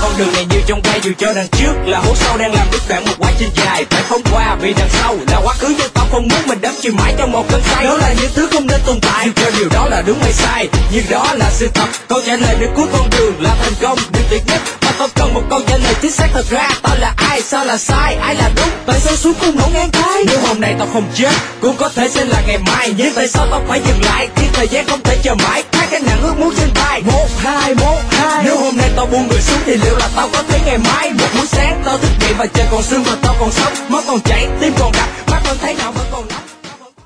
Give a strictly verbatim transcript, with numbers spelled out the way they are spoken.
con đường này như trong gai, dù cho đằng trước là hố sâu đang làm đứt đoạn một quá trình dài phải không qua, vì đằng sau là quá khứ nhưng tao không muốn mình đắm chìm mãi trong một cơn say. Đó là những thứ không nên tồn tại, dù cho điều đó là đúng hay sai, nhưng đó là sự thật. Câu trả lời đến cuối con đường là thành công, điều tuyệt nhất mà tao cần một câu trả lời chính xác. Thật ra tao là ai, sao là sai, ai là đúng, tại sao xuống cùng nổ ngang tay. Nếu hôm nay tao không chết cũng có thể sẽ là ngày mai, nhưng tại sao tao phải dừng lại khi thời gian không thể chờ mãi. Hai cái nặng ước muốn trên vai, một hai một hai. Nếu hôm nay tao buông người xuống thì liệu là tao có thấy ngày mai. Một buổi sáng tao thức dậy và trời còn sương và tao còn sống, máu còn chảy, tim còn đập, mắt còn thấy nào vẫn còn nóng.